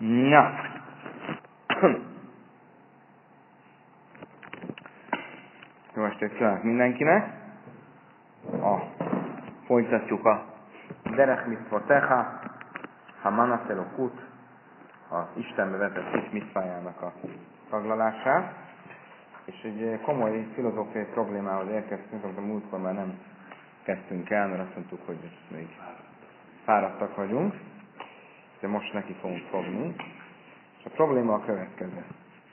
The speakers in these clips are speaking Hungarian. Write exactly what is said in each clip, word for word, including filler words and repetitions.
Na. Jó estét kívánok mindenkinek. A, folytatjuk a Derech Mitzvotecha, a Manaszelokut, az Istenbe vetett kis mitzvájának a taglalását. És egy komoly filozófiai problémához érkeztünk, amit a múltkor már nem kezdtünk el, mert azt mondtuk, hogy még fáradtak vagyunk, de most neki fogunk fogni. És a probléma a következő.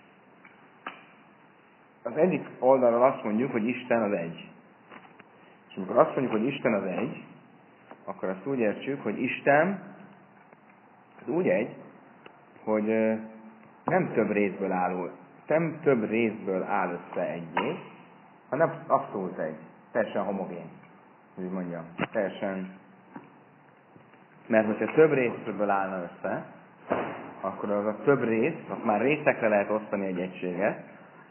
Az egyik oldalról azt mondjuk, hogy Isten az egy. És amikor azt mondjuk, hogy Isten az egy, akkor azt úgy értsük, hogy Isten az úgy egy, hogy nem több részből áll, nem több részből áll össze egyé, hanem abszolút egy. Teljesen homogén. Úgy mondjam. Teljesen. Mert hogyha több részből állna össze, akkor az a több rész, azt már részekre lehet osztani egy egységet,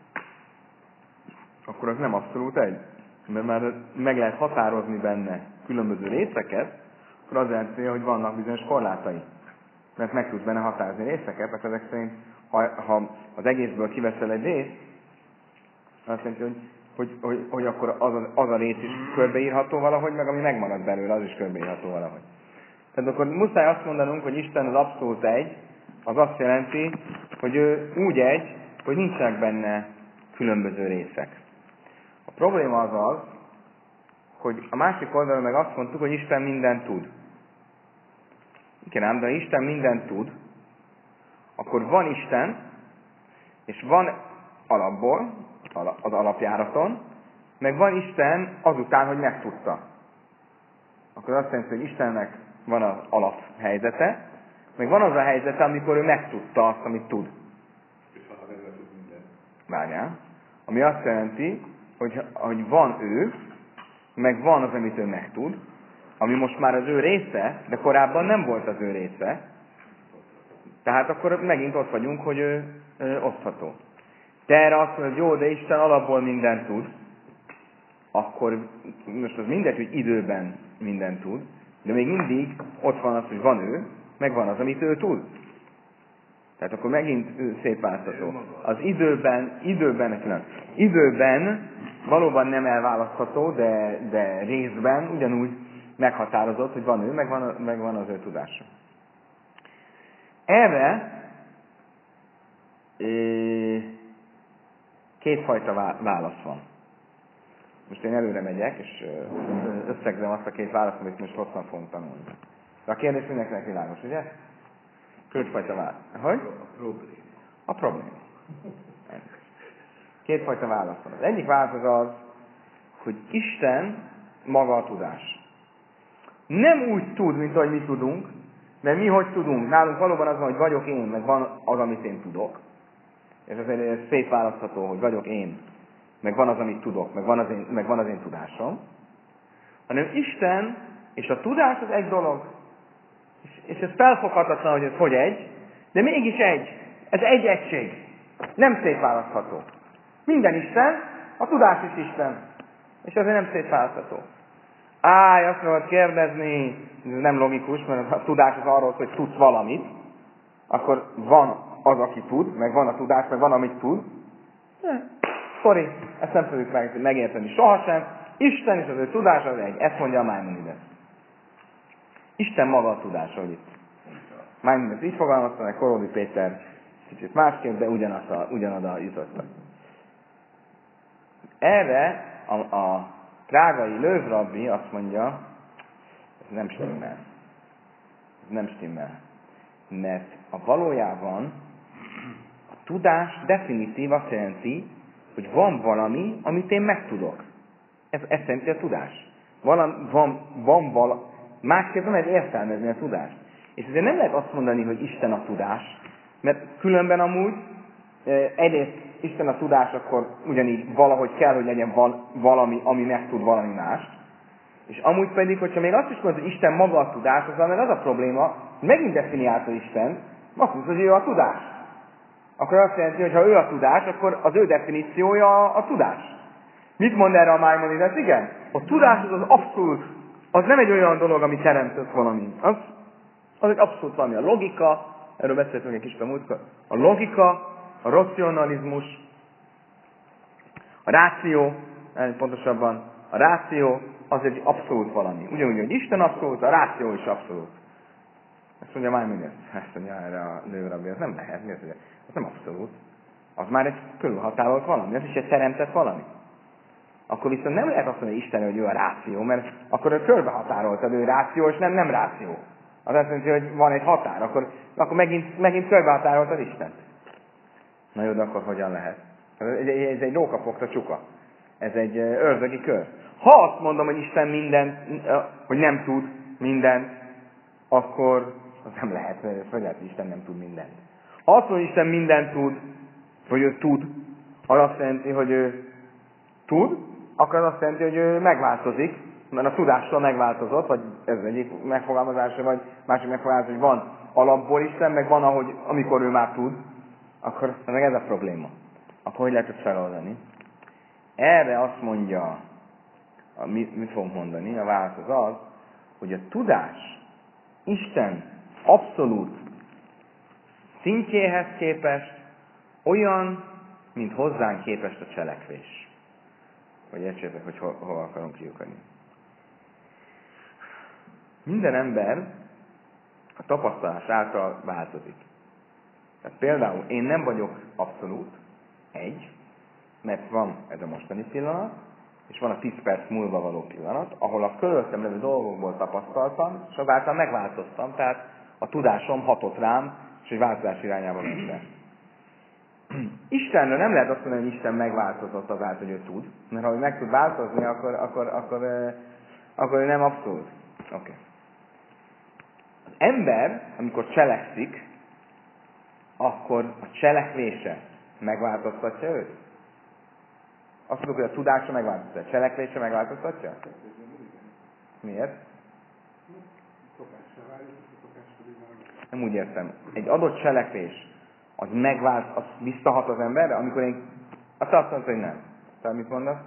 akkor az nem abszolút egy. Mert már meg lehet határozni benne különböző részeket, akkor az jelenti, hogy vannak bizonyos korlátai. Mert meg tudsz benne határozni részeket, akkor ezek szerint, ha, ha az egészből kiveszel egy részt, azt jelenti, hogy, hogy, hogy, hogy akkor az a, az a rész is körbeírható valahogy, meg ami megmarad belőle, az is körbeírható valahogy. Tehát akkor muszáj azt mondanunk, hogy Isten az abszolút egy, az azt jelenti, hogy ő úgy egy, hogy nincsenek benne különböző részek. A probléma az az, hogy a másik oldalon meg azt mondtuk, hogy Isten mindent tud. Igen ám, de ha Isten mindent tud, akkor van Isten, és van alapból, az alapjáraton, meg van Isten azután, hogy megtudta. Akkor azt jelenti, hogy Istennek van az alaphelyzete, meg van az a helyzete, amikor ő megtudta azt, amit tud. És ha meg tud mindent. Várjál. Ami azt jelenti, hogy, hogy van ő, meg van az, amit ő megtud, ami most már az ő része, de korábban nem volt az ő része. Tehát akkor megint ott vagyunk, hogy ő, ő osztható. De erre azt mondod, hogy jó, de Isten alapból mindent tud, akkor most az mindegy, hogy időben mindent tud, de még mindig ott van az, hogy van ő, meg van az, amit ő tud. Tehát akkor megint szétválasztható. Az időben, időben, nem, időben valóban nem elválasztható, de, de részben ugyanúgy meghatározott, hogy van ő, meg van, meg van az ő tudása. Erre kétfajta válasz van. Most én előre megyek, és összegzem azt a két választ, amit most hosszan fogunk tanulni. De a kérdés mindenkinek világos, ugye? Kétfajta válasz. Hogy? A probléma. A probléma. Kétfajta válasz van. Az egyik válasz az az, hogy Isten maga a tudás. Nem úgy tud, mint ahogy mi tudunk, mert mi hogy tudunk. Nálunk valóban az van, hogy vagyok én, meg van az, amit én tudok. És azért ez szétválasztható, hogy vagyok én, meg van az, amit tudok, meg van az én, meg van az én tudásom. Hanem Isten és a tudás az egy dolog. És, és ez felfoghatatlan, hogy ez hogy egy, de mégis egy. Ez egy egység. Nem szétválasztható. Minden Isten, a tudás is Isten. És ezért nem szétválasztható. Áj, azt mondod kérdezni, ez nem logikus, mert a tudás az arról, hogy tudsz valamit, akkor van az, aki tud, meg van a tudás, meg van, amit tud. Sorry, ezt nem tudjuk meg, megérteni sohasem. Isten és az ő tudás az egy. Ezt mondja a Maimonides. Isten maga a tudás, hogy itt. Maimonides így fogalmazta, meg Korodi Péter kicsit másképp, de ugyanaz a, ugyanoda jutottak. Erre a, a prágai Lővrabbi azt mondja, ez nem stimmel. Ez nem stimmel. Mert a valójában a tudás definitív azt jelenti, hogy van valami, amit én megtudok. Ez, ez jelenti a tudás. Valam, van, van vala, másképp nem lehet értelmezni a tudást. És ezért nem lehet azt mondani, hogy Isten a tudás, mert különben amúgy egyrészt Isten a tudás, akkor ugyanígy valahogy kell, hogy legyen val, valami, ami megtud valami mást. És amúgy pedig, hogyha még azt is mondod, hogy Isten maga a tudás, az mert az a probléma, hogy megint definiálta Isten, azt mondod, hogy ő a tudás. Akkor azt jelenti, hogy ha ő a tudás, akkor az ő definíciója a, a tudás. Mit mond erre a Maimonides? Igen? A tudás az az abszolút, az nem egy olyan dolog, ami teremtett valami. Az, az egy abszolút valami. A logika, Erről beszéltünk egy kicsit a múltkor. A logika, a racionalizmus, a ráció, pontosabban a ráció az egy abszolút valami. Ugyanúgy, hogy Isten abszolút, a ráció is abszolút. Ezt mondja már mindezt. Ezt mondja erre a nőrabbi, ez nem lehet. Mi az, hogy ez nem abszolút. Az már egy körülhatárolt valami. Ez is egy teremtett valami. Akkor viszont nem lehet azt mondani Isten, hogy ő a ráció, mert akkor ő körbehatároltad, ő ráció, és nem, nem ráció. Az azt jelenti, hogy van egy határ, akkor, akkor megint, megint körbehatároltad Istent. Na jó, de akkor hogyan lehet? Ez egy, ez egy rókafogta csuka. Ez egy ördögi kör. Ha azt mondom, hogy Isten mindent, hogy nem tud mindent, akkor az nem lehet, mert hogy lehet, hogy Isten nem tud mindent. Ha azt mondom, hogy Isten mindent tud, hogy ő tud, az azt jelenti, hogy ő tud, akkor az azt jelenti, hogy ő megváltozik, mert a tudástól megváltozott, vagy ez egyik megfogalmazása, vagy másik megfogalmazása, hogy van alapból Isten, meg van, ahogy, amikor ő már tud, akkor meg ez a probléma. Akkor hogy lehet ezt feloldani? Erre azt mondja, mit, mit fogom mondani, a válasz az az, hogy a tudás Isten abszolút szintjéhez képest olyan, mint hozzánk képest a cselekvés. Vagy értsétek, hogy ho- hova akarunk kiukadni. Minden ember a tapasztalás által változik. Tehát például én nem vagyok abszolút, egy, mert van ez a mostani pillanat, és van a tíz perc múlva való pillanat, ahol a körülöttem levő dolgokból tapasztaltam, és azáltal megváltoztam, tehát a tudásom hatott rám, és egy változás irányába mentem. Istenre nem lehet azt mondani, hogy Isten megváltozott azáltal, hogy ő tud, mert ha ő meg tud változni, akkor, akkor, akkor, akkor, akkor ő nem abszolút. Oké. Okay. Az ember, amikor cselekszik, akkor a cselekvése megváltoztatja őt? Azt mondjuk, hogy a tudása megváltoztatja. A cselekvése megváltoztatja? Miért? Nem úgy értem. Egy adott cselekvés, az megvált, az visszahat az emberre, amikor én azt azt mondta, hogy nem. Tehát mit mondasz?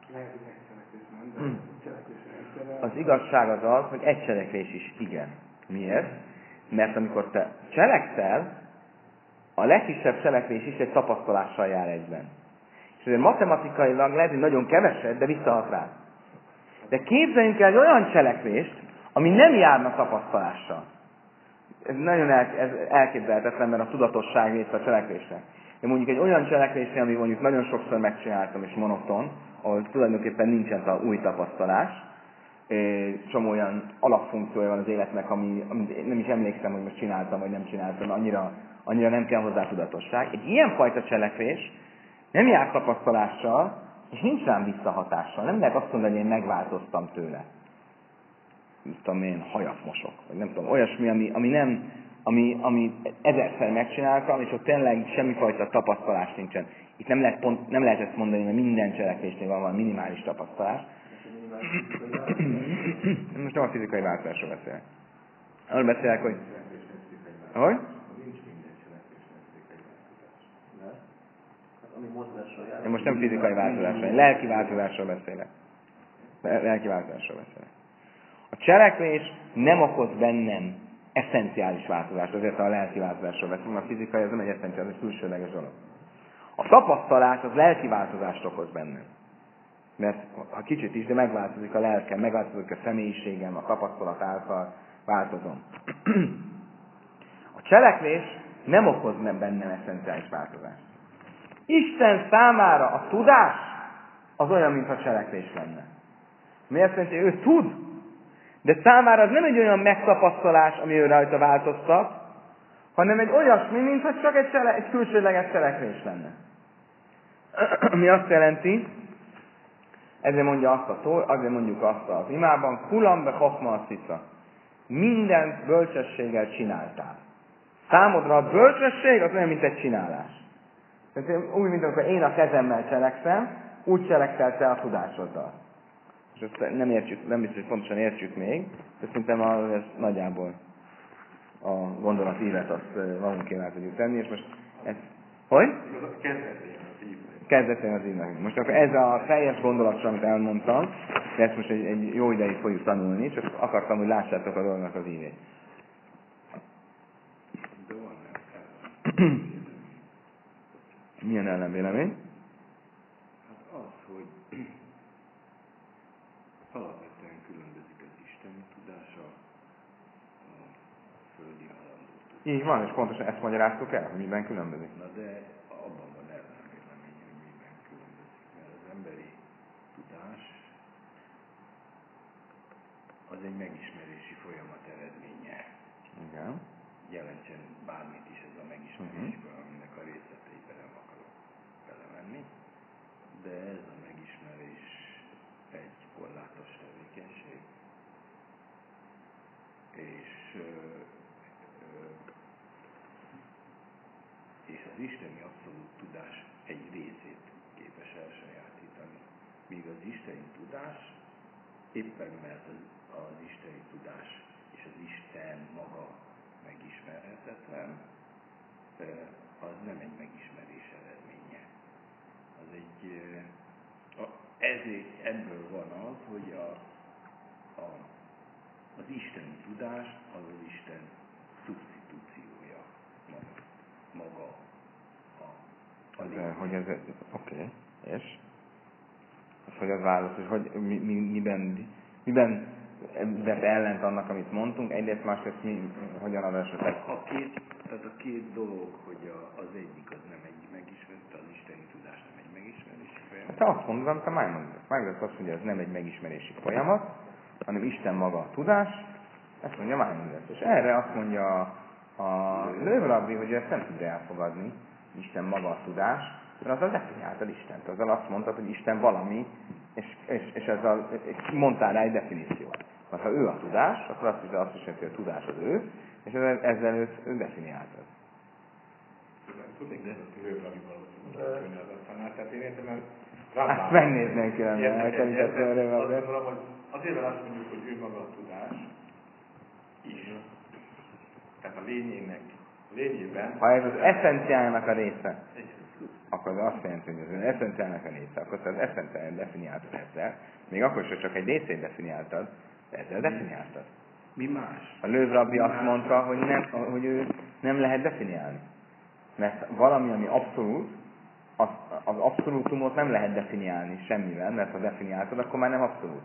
Az igazság az az, hogy egy cselekvés is igen. Miért? Mert amikor te cselekszel, a legkisebb cselekvés is egy tapasztalással jár egyben. És ezért matematikailag lehet, hogy nagyon keveset, de visszahat rá. De képzeljünk el egy olyan cselekvést, ami nem járna tapasztalással. Ez nagyon el, ez elképzelhetetlen, mert a tudatosság része a cselekvésre. De mondjuk egy olyan cselekvésre, ami mondjuk nagyon sokszor megcsináltam, és monoton, ahol tulajdonképpen nincsen a új tapasztalás, csomó olyan alapfunkciója van az életnek, ami, amit nem is emlékszem, hogy most csináltam, vagy nem csináltam, annyira, annyira nem kell hozzá tudatosság. Egy ilyenfajta cselekvés nem jár tapasztalással, és nincs rám visszahatással. Nem lehet azt mondani, hogy én megváltoztam tőle. Nem tudom, én hajat mosok, vagy nem tudom, olyasmi, ami, ami nem, ami, ami ezerszer megcsináltam, és ott tényleg semmifajta tapasztalás nincsen. Itt nem lehet, pont, nem lehet ezt mondani, mert minden cselekvésnél van valami minimális tapasztalás. Most nem a fizikai változásról beszélek. Arról beszélek, hogy... Ahogy? Én most nem fizikai változásról, én lelki változásról beszélek. Lelki változásról beszélek. A cselekvés nem okoz bennem eszenciális változást, azért a lelki változásról beszélünk, a fizikai ez nem egy eszenciális, ez egy külsőleges dolog. A tapasztalás az lelki változást okoz bennem. Mert ha kicsit is, de megváltozik a lelkem, megváltozik a személyiségem, a tapasztalat által változom. A cselekvés nem okoz bennem eszenciális változást. Isten számára a tudás az olyan, mintha cselekvés lenne. Miért szerint, hogy ő tud, de számára az nem egy olyan megtapasztalás, ami ő rajta változtat, hanem egy olyasmi, mintha csak egy, csele, egy külsőleges cselekvés lenne. Ami azt jelenti, ezért mondja azt a szó, azért mondjuk azt az imában, kulambe hochma a cica. Mindent bölcsességgel csináltál. Számodra a bölcsesség az olyan, mint egy csinálás. Tehát úgy, mint amikor én a kezemmel cselekszem, úgy cselekszel te a tudásoddal. És ezt nem értjük, nem biztos, hogy pontosan értjük még, de szerintem a, ez nagyjából a gondolat ívet azt magunkével el tudjuk tenni, és most ez... Hogy? Kezdetén az ívnek. Most akkor ez a teljes gondolat, amit elmondtam, de ezt most egy, egy jó ideig fogjuk tanulni, csak akartam, hogy lássátok a dolognak az ívét. Milyen ellenvélemény? Hát az, hogy alapvetően különbözik az isteni tudása a földi halandó tudása. Így van, és pontosan ezt magyaráztuk el, hogy miben különbözik. Na de abban van ellenvélemény, hogy miben különbözik, mert az emberi tudás az egy megismerési folyamat eredménye. Igen. Jelentsen bármit is ez a megismerés, uh-huh. aminek a részleteibe nem akarok belemenni, de ez a megismerés egy korlátos tevékenység, és, ö, ö, és az isteni abszolút tudás egy részét képes elsajátítani, míg az isteni tudás éppen mert az, az isteni tudás és az Isten maga megismerhetetlen, az nem egy megismerés eredménye. Az egy, ezért ebből van az, hogy a, a, az isteni tudás az az Isten szubstitúciója maga. maga a, a De, hogy ez, oké, okay. És? Az, hogy az válasz, hogy, hogy mi, mi, miben, miben vett ellent annak, amit mondtunk, egyrészt másrészt mi, hogyan ad esetleg? A két, tehát a két dolog, hogy a, az egyik az nem egy megismerés, az isteni tudás nem egy megismerési folyamat. Te azt mondod, amit a Maimonides. Maimonides azt mondja, hogy ez nem egy megismerési folyamat, hanem Isten maga a tudás, ezt mondja Maimonides. És erre azt mondja a Lővrabbi, hogy ezt nem tudja elfogadni, Isten maga a tudás, mert azzal definiáltad Istent. Azzal azt mondtad, hogy Isten valami, és, és, és ezzel mondtál rá egy definíciót. Mert ha ő a tudás, akkor azt is, azt is jelenti, hogy a tudás az ő, és ezzel őt ő definiáltad. Tudnék, de ezt Lővrabbival tudni az a tanát, tehát én értem, mert Hát megnézném ki lenne, nekem is ezt a Lővrabbi. Azt gondolom, hogy azért azt mondjuk, hogy ő maga a tudás is. Tehát a lényének, lényében... Ha ez az eszenciájának a része, akkor az azt jelenti, hogy az eszenciájának a része, akkor te az eszenciáját definiáltad ezzel, még akkor is, hogy csak egy részét definiáltad, de ezzel definiáltad. Mi más? A Lővrabbi azt mondta, hogy, nem, hogy ő nem lehet definiálni. Mert valami, ami abszolút, az, az abszolútumot nem lehet definiálni semmivel, mert ha definiáltad, akkor már nem abszolút.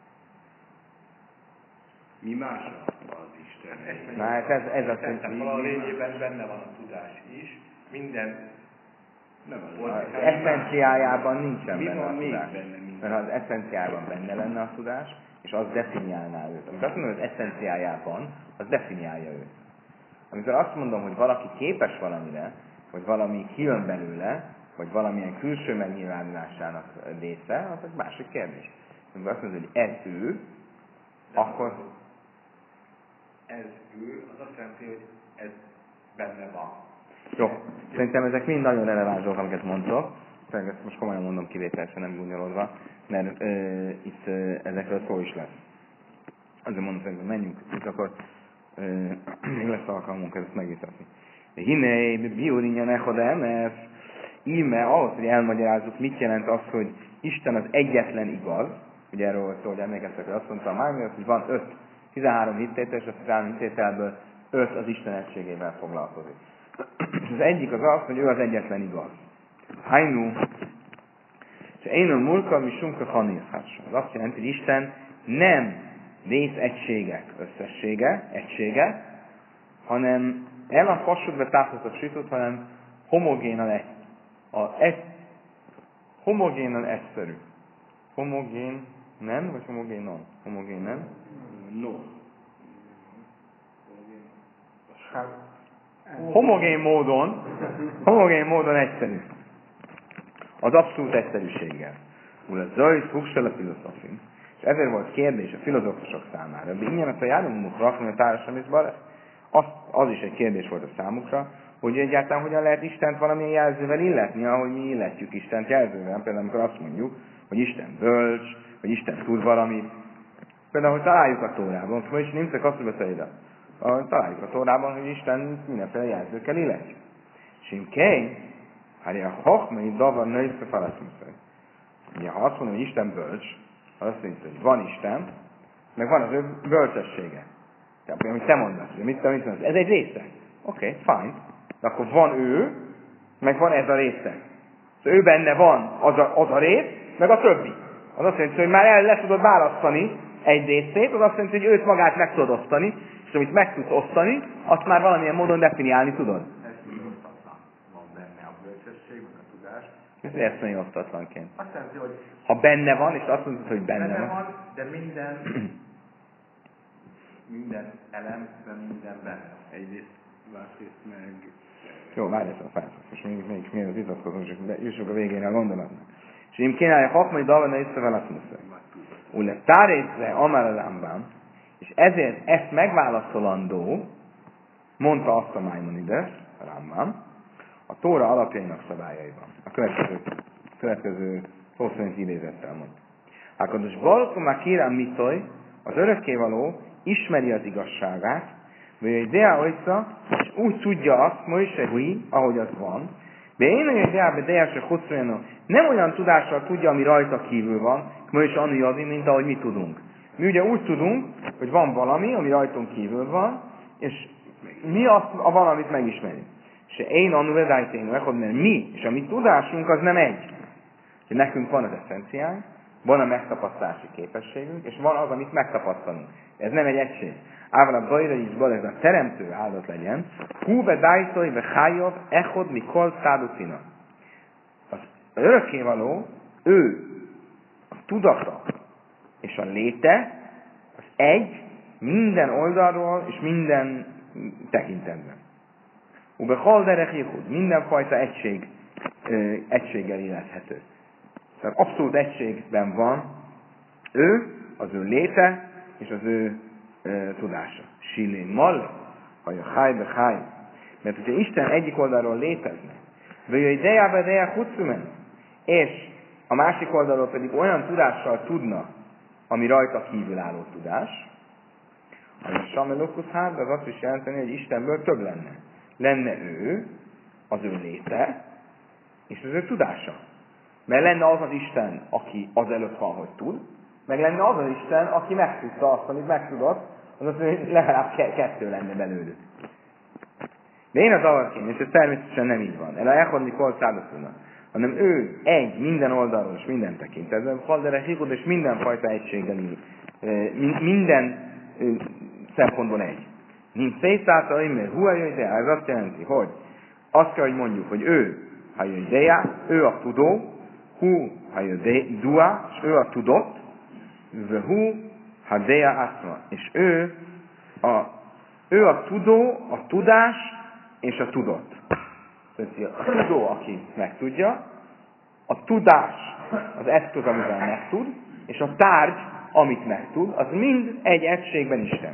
Mi más az Isten? Na, hát ez, ez az, hogy a lényében benne van a tudás is, minden nem az, az eszenciájában nincsen mi benne van a tudás. Benne, mert ha az eszenciájában benne lenne a tudás, és az definiálná őt. Amikor azt mondom, hogy az eszenciájában, az definiálja őt. Amikor azt mondom, hogy valaki képes valamire, vagy valami kijön belőle, vagy valamilyen külső megnyilvánulásának része, az egy másik kérdés. Amikor azt mondod, hogy ez ő, de akkor... Ez ő, az azt jelenti, hogy ez benne van. Jó, szerintem ezek mind nagyon releváns dolgok, amiket mondtok. Ezt most komolyan mondom kivételesen, nem gúnyolódva, mert ö, itt ö, ezekről szó is lesz. Azért mondom, hogy menjünk, itt akkor ö, még lesz alkalmunk ezt megvitatni. De hinné, biurinja nechodem, mert íme ahhoz, hogy elmagyarázzuk, mit jelent az, hogy Isten az egyetlen igaz, ugye erről volt szó, hogy emlékeztek, hogy azt mondta a Maimonides, hogy van öt, tizenhárom hittétel, és a tizenhárom hittételből öt az Isten egységével foglalkozik. Az egyik az az, hogy ő az egyetlen igaz. Hainu, és én a mulka, mi sumka hanirhása. Az azt jelenti, hogy Isten nem részegységek összessége, egysége, hanem el a fasodbe tápláltat sütött, hanem homogénan egy. A egy homogénan egyszerű. Homogén nem, vagy homogénon? Homogén nem? No. Homogén módon, homogén módon egyszerű. Az abszolút egyszerűséggel. Ula zajt fuksel a filozofin. És ezért volt kérdés a filozófusok számára. De ingyen azt a járomukra, rakni a társadalmi az, az is egy kérdés volt a számukra, hogy egyáltalán hogyan lehet Istent valamilyen jelzővel illetni, ahogy mi illetjük Istent jelzővel. Például amikor azt mondjuk, hogy Isten bölcs, hogy Isten tud valamit. Például, hogy találjuk a Tórában, hogy is nem csak azt beszélve. Találjuk a Tórában, hogy Isten mindenféle jelzőkkel illetjük. Simkei, hát a hachmai davar nőszre falaszmiszai. Ugye, ha azt mondom, hogy Isten bölcs, az azt jelenti, hogy van Isten, meg van az ő bölcsessége. Tehát, amit te mondasz, hogy mit te mondasz, ez egy része. Oké, okay, fine. de akkor van ő, meg van ez a része. Szóval ő benne van az a, az a rész, meg a többi. Az azt jelenti, hogy már el le tudod választani egy részét, az azt jelenti, hogy őt magát meg tudod osztani, és amit meg tudsz osztani, azt már valamilyen módon definiálni tudod. Ez így osztatlan. Van benne a bölcsesség, meg a tudás. Ez ezt mondja osztatlanként. Azt jelenti, hogy Ha benne van, és azt mondod, hogy benne, benne van. van, de minden, minden elemben minden benne. Egyrészt, másrészt meg... Jó, várj ezt a fájtot, és még, még miért vitatkozunk, csak jussunk a végére a gondolatnak. És én kínálja hakmai dalvana észrevel azt mondja. Ule tárészre amár a Rambam, és ezért ezt megválaszolandó, mondta azt a Maimonides, a Rambam, a Tóra alapjainak szabályaiban. A következő, következő szó szerint idézettel mond. Akados Baruch már kérem mitoj, az örökkévaló ismeri az igazságát, vagy egy dea olyca, és úgy tudja azt, Mojse hui, ahogy az van, de én olyan ideába deása hosszújánó, nem olyan tudással tudja, ami rajta kívül van, Mojse anujadi, mint ahogy mi tudunk. Mi ugye úgy tudunk, hogy van valami, ami rajtunk kívül van, és mi azt a valamit megismerjük. És én anuvedájtén mert mi, és a mi tudásunk az nem egy. Hogy nekünk van az eszenciánk, van a megtapasztalási képességünk, és van az, amit megtapasztalunk. Ez nem egy egység. Ával a bajra is bal, ez a teremtő áldott legyen. Húbe dájtoj, ve hájov, echod, mikol, száducina. Az örökkévaló, ő, a tudata és a léte, az egy, minden oldalról és minden tekintetben. Ube halderek jihud, mindenfajta egység, ö, egységgel illethető. Tehát abszolút egységben van ő, az ő léte és az ő e, tudása. Silé mal, vagy a háj be háj. Mert hogyha Isten egyik oldalról létezne, vagy a idejába ideje hucumen, és a másik oldalról pedig olyan tudással tudna, ami rajta kívül álló tudás, ami a samelokusz hát, az azt is jelenteni, hogy Istenből több lenne. Lenne ő, az ő léte, és az ő tudása. Mert lenne az az Isten, aki azelőtt van, hogy tud, meg lenne az az Isten, aki megtudta azt, amit megtudott, az az, hogy legalább kettő lenne belőlük. De én az avarként, és ez természetesen nem így van. El a elhodni kol szállottunak. Hanem ő egy, minden oldalról és minden tekintetben, haldere higod és mindenfajta egységgel így. Minden szempontból egy. Nincs szétszállta, mert hú ide, ez azt jelenti, hogy azt kell, hogy mondjuk, hogy ő, ha jön ideje, ő a tudó, hú, ha jön dua, és ő a tudott, ve hú, ha deja aszma, és ő a, ő a tudó, a tudás és a tudott. Tehát a tudó, aki megtudja, a tudás az eszköz, amivel megtud, és a tárgy, amit megtud, az mind egy egységben Isten.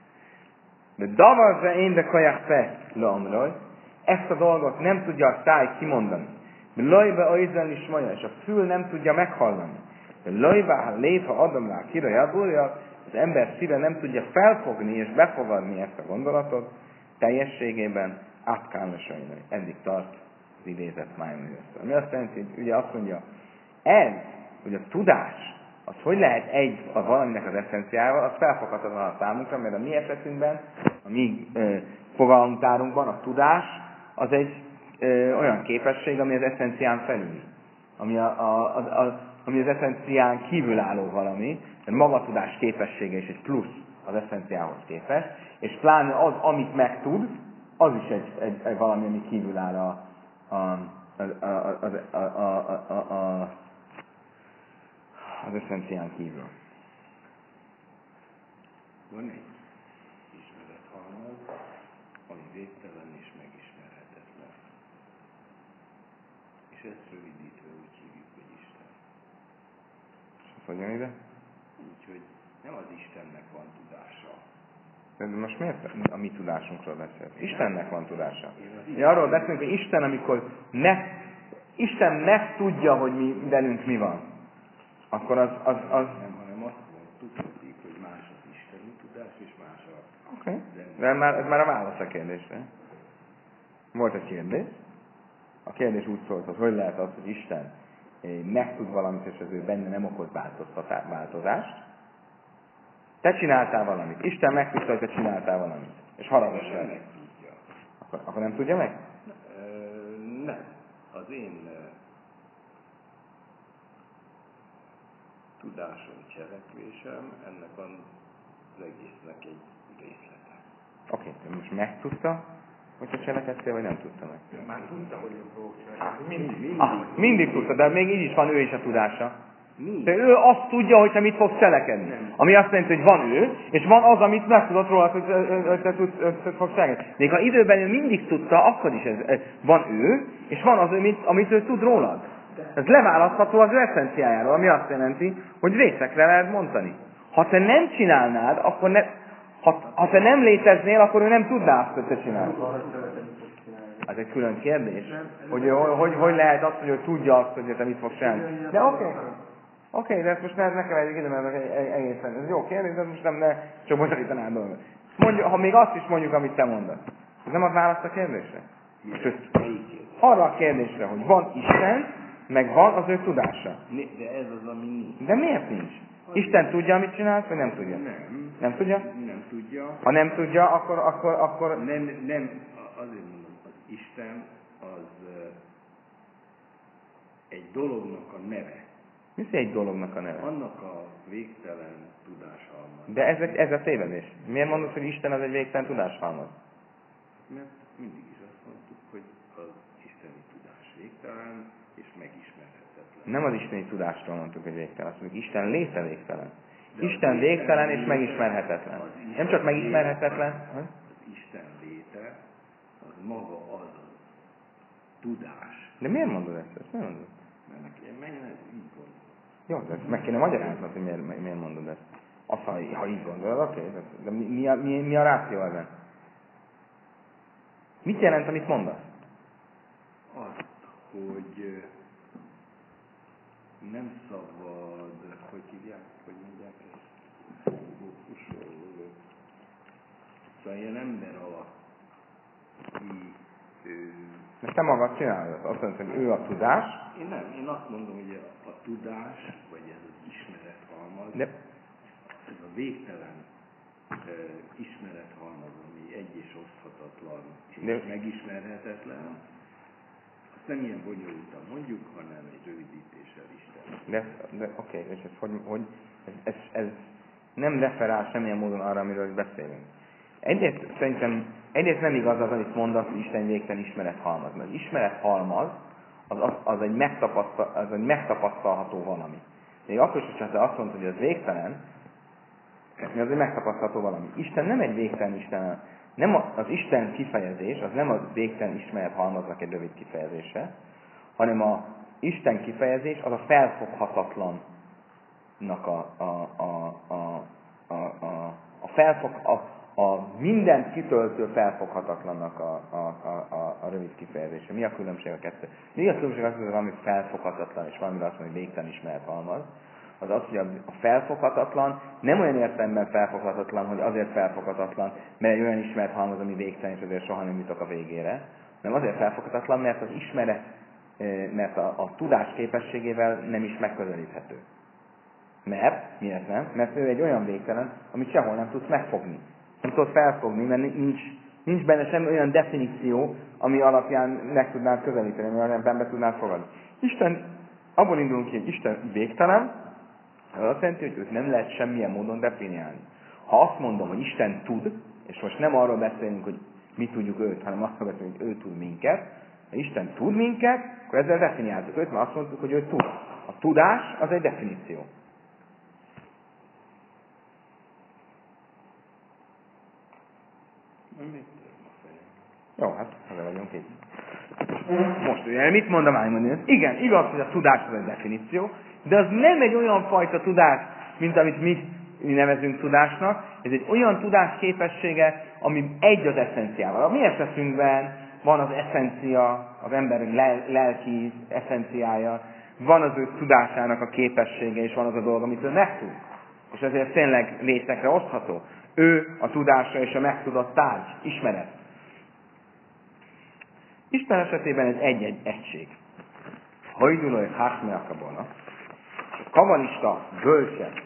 De davarza én de kaják fe, leomraj, ezt a dolgot nem tudja a száj kimondani. De lajba ajzen is maja, és a fül nem tudja meghallani. De lajba, ha lép, ha adom rá kirajadulja, az ember szíve nem tudja felfogni és befogadni ezt a gondolatot teljességében, átkálna sajnálni. Eddig tart az idézett Maimonides. Ami azt jelenti, hogy ugye azt mondja, ez, hogy a tudás, az hogy lehet egy a valaminek az eszenciával, az felfoghatatlan a számunkra, mert a mi esetünkben, a mi ö, fogalomtárunkban a tudás, az egy ö, olyan képesség, ami az eszencián felül. Ami, a, a, a, a, ami az eszencián kívülálló valami, mert maga a tudás képessége is egy plusz az eszenciához képest, és pláne az, amit megtud, az is egy, egy, egy valami, ami kívül áll a, a, a, a, a, a, a, a, a, az eszencián kívül. Van egy ismerethalmaz, ami végtelen és megismerhetetlen. És ezt rövidítve úgy hívjuk, hogy Isten. És azt mondjam ide? Úgyhogy nem az Istennek van tudása. De most miért a mi tudásunkról beszélsz? Istennek van tudása. Mi arról beszélünk, hogy Isten, amikor ne, Isten megtudja, hogy mi, velünk mi van, akkor az... az, az... Nem, hanem azt tudhatjuk, hogy más az isteni tudás, és más a... Oké. Okay. De már, ez már a válasz a kérdésre. Volt egy kérdés. A kérdés úgy szólt, hogy hogy lehet az, hogy Isten megtud valamit, és az ő benne nem okoz változást. Te csináltál valamit. Isten megtudta, hogy te csináltál valamit. És haragos fel. Nem tudja. Akkor, akkor nem tudja meg? Nem, az én uh, tudásom, cselekvésem ennek az egésznek egy részlete. Oké, okay, most megtudta, hogyha cselekedtél, vagy nem tudta meg? Már tudta, hogy én fogok cselekedni. Mindig, mindig, ah, mindig tudta, de még így is van ő is a tudása. Mi? De ő azt tudja, hogy te mit fogsz cselekedni. Nem. Ami azt jelenti, hogy van ő, és van az, amit megtudott róla, hogy te fogsz cselekedni. Még ha időben ő mindig tudta, akkor is ez, van ő, és van az, amit, amit ő tud rólad. Ez leválasztható az ő eszenciájáról, ami azt jelenti, hogy részekre lehet mondani. Ha te nem csinálnád, akkor ne, ha, ha te nem léteznél, akkor ő nem tudná azt, hogy te csinálod. Az egy külön kérdés, hogy, hogy, hogy, hogy lehet azt, hogy ő tudja azt, hogy te mit fogsz csinálni. De oké. Okay. Oké, okay, de ezt most ne, ne keverjük ide, mert egészen, ez jó kérdés, de most nem, ne csak bonyolítanád dolgot. Mondja, ha még azt is mondjuk, amit te mondasz. Ez nem ad választ a kérdésre? Arra a kérdésre, hogy van Isten, meg van az ő tudása. De ez az, ami nincs. De miért nincs? Isten tudja, amit csinálsz, vagy nem tudja? Nem. Nem tudja? Nem tudja. Ha nem tudja, akkor... akkor, akkor... Nem, nem, azért mondom, az Isten az egy dolognak a neve. Mi egy dolognak a neve? Annak a végtelen tudáshalmaz. De ez, ez a tévedés. Miért mondod, hogy Isten az egy végtelen tudáshalmaz? Mert mindig is azt mondtuk, hogy az isteni tudás végtelen és megismerhetetlen. Nem az isteni tudásról mondtuk, hogy végtelen. Azt mondjuk, Isten léte végtelen. De Isten végtelen és megismerhetetlen. Nem csak megismerhetetlen. Az Isten léte az maga az a tudás. De miért mondod ezt? Ezt miért mondod? Mert neki meg nem így gondolod. Jó, de meg kéne magyaráznod, hogy miért, miért mondod ezt. Azt, ha, ha így gondolod, oké, okay, de mi, mi, a, mi, mi a ráció ebben? Mit jelent, amit mondasz? Azt, hogy nem szabad, hogy hívják, hogy mondják ezt? Szóval ilyen ember alatti... Mert te magad csinálod, azt mondod, hogy ő a tudás. Én nem, én azt mondom, hogy a, a tudás, vagy ez az ismerethalmaz, de... ez a végtelen uh, ismerethalmaz, ami egy és oszthatatlan, és de... megismerhetetlen, azt nem ilyen bonyolultan mondjuk, hanem egy rövidítéssel Isten. De, de oké, okay, és ez, hogy, hogy ez, ez, ez nem referál semmilyen módon arra, amiről beszélünk. Egyrészt szerintem, egyrészt nem igaz az, amit mondasz, hogy Isten végtelen ismerethalmaz. Mert az ismerethalmaz az, az, az, egy megtapasztal, az egy megtapasztalható valami. Még akkor is, hogyha te azt mondod, hogy az végtelen, az egy megtapasztalható valami. Isten nem egy végtelen Isten, nem az Isten kifejezés, az nem a végtelen ismerethalmaznak egy rövid kifejezése, hanem az Isten kifejezés az a felfoghatatlannak a, a, a, a, a, a, a felfog, a, a mindent kitöltő felfoghatatlannak a, a, a, a, a rövid kifejezése. Mi a különbség a kettő? Mi a különbség az, hogy valami felfoghatatlan, és valamire azt mondja, hogy végtelen ismerethalmaz? Az az, hogy a felfoghatatlan nem olyan értelemben felfoghatatlan, hogy azért felfoghatatlan, mert egy olyan ismerethalmaz, ami végtelen, és azért soha nem jutok a végére, hanem azért felfoghatatlan, mert az ismeret, mert a, a tudás képességével nem is megközelíthető. Mert, miért nem? Mert ő egy olyan végtelen, amit sehol nem tudsz megfogni. Nem tudod felfogni, mert nincs, nincs benne semmi olyan definíció, ami alapján meg tudnád közelíteni, ami alapján be tudnád fogadni. Isten, abból indulunk ki, hogy Isten végtelen, az azt jelenti, hogy őt nem lehet semmilyen módon definiálni. Ha azt mondom, hogy Isten tud, és most nem arról beszélünk, hogy mi tudjuk őt, hanem arról beszélünk, hogy ő tud minket, ha Isten tud minket, akkor ezzel definiáltuk őt, mert azt mondtuk, hogy ő tud. A tudás az egy definíció. Jó, hát ezzel vagyunk itt. Most ugye mit mond a Maimonides? Igen, igaz, hogy a tudás az egy definíció, de az nem egy olyan fajta tudás, mint amit mi, mi nevezünk tudásnak. Ez egy olyan tudás képessége, ami egy az eszenciával. A mi esetünkben van az eszencia, az ember lel, lelki eszenciája, van az ő tudásának a képessége, és van az a dolog, amit ő megtud. És ezért tényleg részekre osztható. Ő a tudása és a megtudott tárgy, ismeret. Isten esetében ez egy-egy egység. Hajdulaj hásmeakabolna. A kabalista bölcsek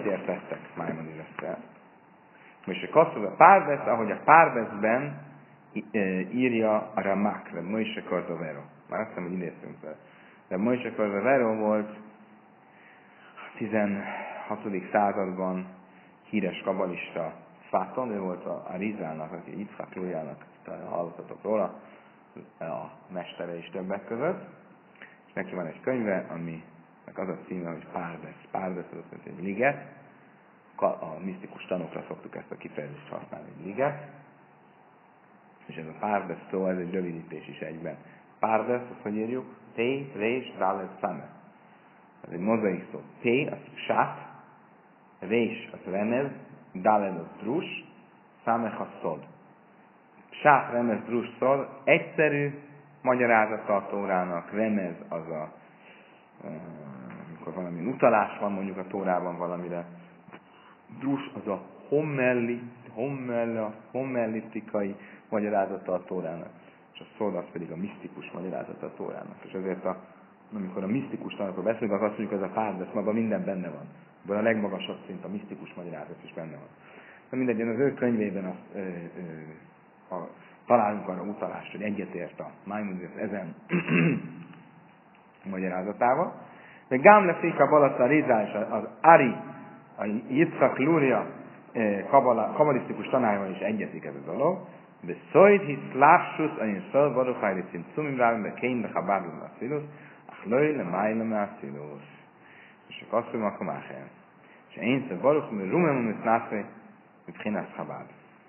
egyetértettek Maimonides-szel. És a párbesz, ahogy a párbeszben írja a Ramak, de Moshe Cordovero. Már azt hiszem, hogy idéztünk vele. De Moshe Cordovero volt a tizenhatodik században híres kabalista Sfáton, ő volt a Arizának, aki Yitzhak Lujának, talán hallottatok róla, a mestere is többek között, és neki van egy könyve, aminek az a címe, hogy Párdes. Párdes az azt jelenti, hogy liget. A misztikus tanokra szoktuk ezt a kifejezést használni, hogy liget. És ez a Párdes szó, ez egy rövidítés is egyben. Párdes, azt hogy írjuk? T, Rés, Dalet, Szame. Ez egy mozaik szó. T, az sát, Rés, az remez, Dalet, az drus, Szame, az szod. Sát, remez, drus, szod, egyszerű magyarázata a Tórának, remez az a, amikor valami utalás van mondjuk a Tórában valamire, drus az a hommelli, hommella, hommellitikai magyarázata a Tórának, és a szod az pedig a misztikus magyarázata a Tórának. És ezért a, amikor a misztikus tanokról beszélünk, akkor azt mondjuk, hogy ez a Párdes maga minden benne van. Abban a legmagasabb szint a misztikus magyarázat is benne van. De mindegy, az ő könyvében azt, ö, ö, a, találunk arra utalást, hogy egyetért a Maimonides ezen magyarázatával. De Gámle Féka Balassa Rizá és az Ari, a Yitzhak Luria kabalisztikus tanárban is egyezik ez a dolog. De Szoid hisz lássuk, ayin szöl varuhájri cint szumimrávim, de kény, de habábim a szilus, ach löj, le májlem a szilus. És akkor azt mondom, akkor máshelyem. És én szöl varuhájri, mert rumemum is nászri, mit kénász habáb.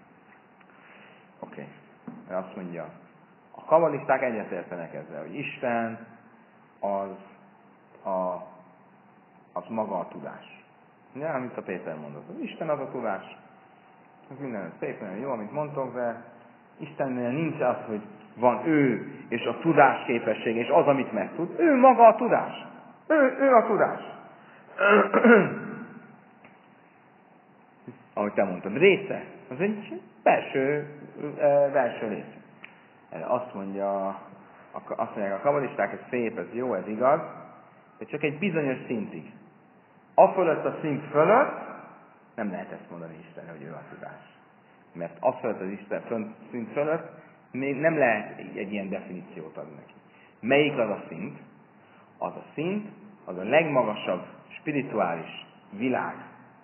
Oké. Azt mondja, a kabalisták egyetértenek ezzel, hogy Isten az, a, az maga a tudás. Ugye, amit a Péter mondott, az Isten az a tudás. Ez minden szép, nagyon jó, amit mondtok, de Istennél nincs az, hogy van ő, és a tudás képesség, és az, amit megtud. Ő maga a tudás. Ő, ő a tudás. Ahogy te mondtad, része. Az egy belső, belső része. Azt mondja, azt mondják a kabalisták, ez szép, ez jó, ez igaz, de csak egy bizonyos szintig. A fölött a szint fölött nem lehet ezt mondani Istenre, hogy ő a tudás. Mert a fölött az Isten szint fölött még nem lehet egy ilyen definíciót adni neki. Melyik az a szint? Az a szint, az a legmagasabb spirituális világ.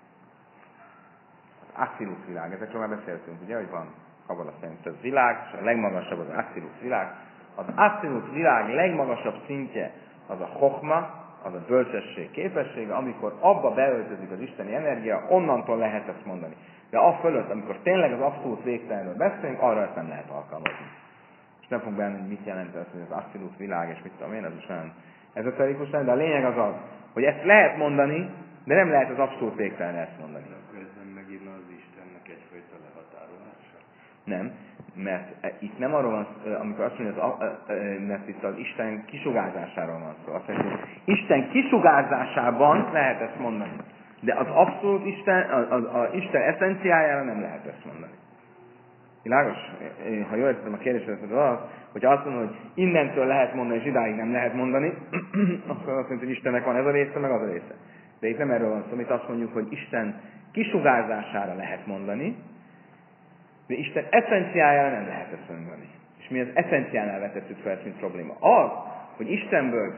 Az Asszilus világ. Ezekről már beszéltünk, ugye, hogy van Kabala szerint több világ, és a legmagasabb az Asszilus világ. Az Asszilus világ legmagasabb szintje az a Chochma, az a bölcsesség képessége, amikor abba beöltözik az isteni energia, onnantól lehet ezt mondani. De a fölött, amikor tényleg az abszolút végtelenről beszélünk, arra ezt nem lehet alkalmazni. És nem fogunk benne, hogy mit jelent ez, hogy az abszolút világ, és mit tudom én, ez is olyan ezoterikus, de a lényeg az az, hogy ezt lehet mondani, de nem lehet az abszolút végtelen ezt mondani. Akkor ez nem megírna az Istennek egyfajta lehatárolása? Nem, mert itt nem arról van, amikor azt mondja, mert itt az Isten kisugárzásáról van szó. Azt mondja, hogy Isten kisugárzásában lehet ezt mondani. De az abszolút Isten, az, az, az Isten eszenciájára nem lehet ezt mondani. Világos? Ha jól értettem a kérdésedet, az, hogy azt mondom, hogy innentől lehet mondani, és idáig nem lehet mondani, akkor azt mondja, hogy Istennek van ez a része, meg az a része. De itt nem erről van szó, itt azt mondjuk, hogy Isten kisugárzására lehet mondani, de Isten eszenciájára nem lehet ezt mondani. És mi az eszenciánál vetettük fel ezt, mint probléma. Az, hogy Istenből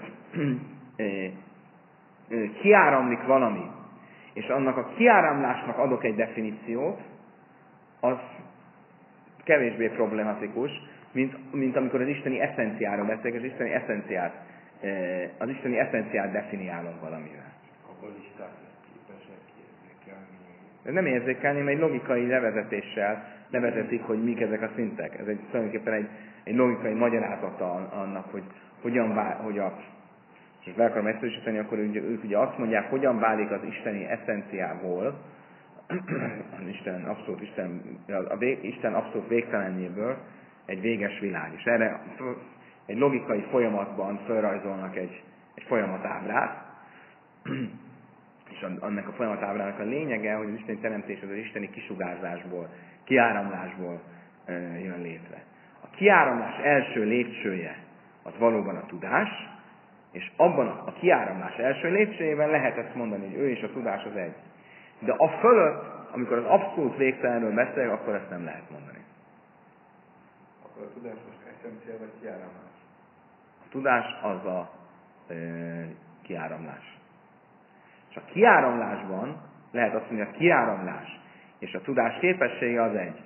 kiáramlik valami, és annak a kiáramlásnak adok egy definíciót, az kevésbé problematikus, mint, mint amikor az isteni eszenciáról beszélek, az isteni eszenciát, az isteni eszenciát definiálom valamivel. A listák képesek érzékelni. Nem érzékelni, mert egy logikai levezetéssel levezetik, hogy mik ezek a szintek. Ez egy, tulajdonképpen egy, egy logikai magyarázata annak, hogy hogyan vál, hogy a, és le akarom egyszerűsíteni, akkor ők ugye azt mondják, hogyan válik az isteni eszenciából, az Isten abszolút Isten, a vég, Isten abszolút végtelenjéből egy véges világ. És erre egy logikai folyamatban felrajzolnak egy, egy folyamatábrát, és annak a folyamatábrának a lényege, hogy az isteni teremtés az, az isteni kisugárzásból, kiáramlásból e, jön létre. A kiáramlás első lépcsője az valóban a tudás, és abban a kiáramlás első lépcsőjében lehet ezt mondani, hogy ő és a tudás az egy. De a fölött, amikor az abszolút végtelenről beszélek, akkor ezt nem lehet mondani. tudás most eszencia vagy kiáramlás? A tudás az a e, kiáramlás. És a kiáramlásban lehet azt mondani, hogy a kiáramlás és a tudás képessége az egy.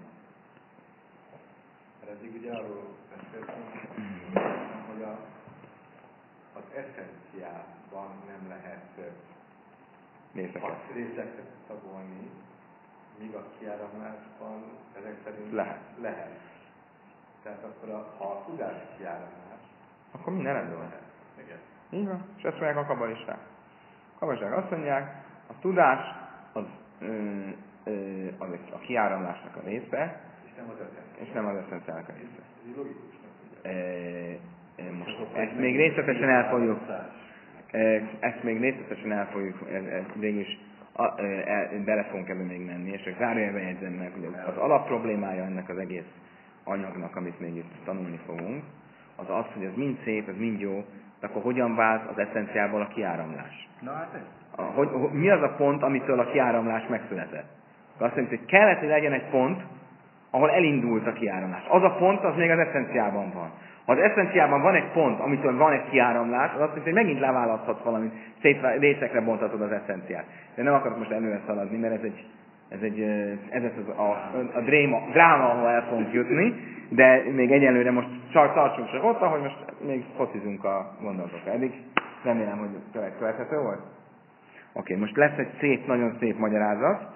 Mert eddig ugye arról beszéltünk, hogy a, az eszenciában nem lehet részeket. részeket tagolni, míg a kiáramlásban ezek szerint lehet. lehet. Tehát akkor a, ha a tudás kiáramlás, akkor minden rendben van. igen. Így van. És ezt mondják a kabalisták. A kabalisták azt mondják, a tudás az, ö, ö, az a kiáramlásnak a része, És nem az eszencia. és nem az eszenciának a része. Ez logikusnak ugye. E, e, most ezt még részletesen el fogjuk, e, ezt még részletesen el fogjuk, ez, ez végülis a, e, bele fogunk ebbe még menni, és csak zárójelben jegyzem meg, hogy az alapproblémája ennek az egész anyagnak, amit még itt tanulni fogunk, az az, hogy ez mind szép, ez mind jó, de akkor hogyan vált az eszenciából a kiáramlás? Na hát ez. A, hogy, hogy, mi az a pont, amitől a kiáramlás megszületett? Azt jelenti, hogy kellett, hogy legyen egy pont, ahol elindult a kiáramlás. Az a pont, az még az eszenciában van. Ha az eszenciában van egy pont, amitől van egy kiáramlás, az azt jelenti, hogy megint leválaszthatsz valamit, szét részekre bonthatod az eszenciát. De nem akarok most előre szaladni, mert ez egy, ez egy, ez az a, a, a dráma, dráma, ahol el fogunk jutni, de még egyelőre most csak tartsunk csak ott, ahogy most még focizunk a gondolatokkal. Eddig remélem, hogy követ, követhető volt. Oké, okay, most lesz egy szép, nagyon szép magyarázat.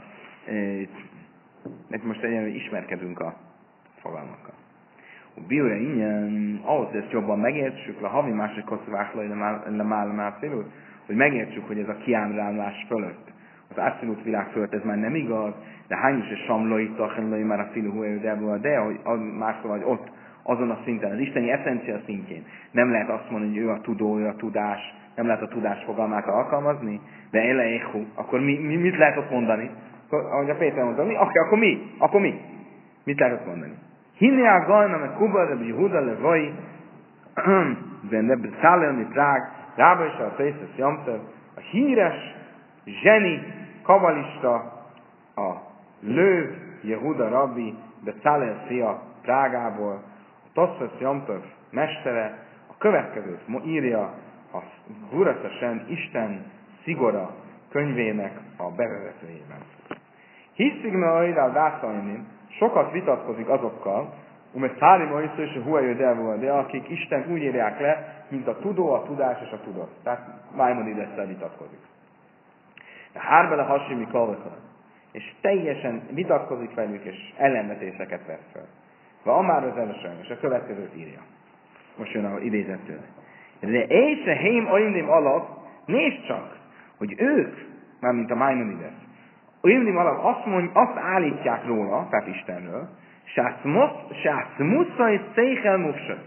Mert most egyelőre ismerkedünk a fogalmakkal. A bióra ingyen, ahhoz, hogy ezt jobban megértsük, a havi másik kosztváklai lemállamál félút, hogy megértsük, hogy ez a kiáramlás fölött, az abszolút világ fölött ez már nem igaz, de hányos és samlói, tachenlói már a filuhújő, de hogy az máshol, hogy ott, azon a szinten, az isteni eszencia szintjén nem lehet azt mondani, hogy ő a tudó, ő a tudás, nem lehet a tudás fogalmát alkalmazni, de eleéhu, akkor mi, mi, mit lehet ott mondani? Ahogy a Péter mondta, mi? Oké, akkor mi? Akkor mi? Mit lehet ott mondani? Hinni a gajna, meg Kuba, de Jehuda levai, de ne beszállalni Prág, Rába is a Pészes Jamtev, a híres, zseni, kabalista, a lőv, Jehuda rabbi, Becalel fia Prágából, a Toszfesz Jamtev mestere, a következőt írja a Zuraszesen Isten szigora könyvének a bevezetőjében. Hiszigna ajrá vászajnim, sokat vitatkozik azokkal, mert Szárim Ajszó és a Huajő Elvol, de akik Isten úgy írják le, mint a tudó, a tudás és a tudat. Tehát Maimonides-szel vitatkozik. De Hárbele Hasimi Kalvekal, és teljesen vitatkozik velük, és ellenvetéseket vesz fel. Van már az elősön, és a következőt írja. Most jön az idézettől. De éjse heim ajndim alap, nézd csak, hogy ők, mármint a Maimonides, ajndim alap azt, mond, azt állítják róla, tehát Istenről, sászmuszai széchel mufsat.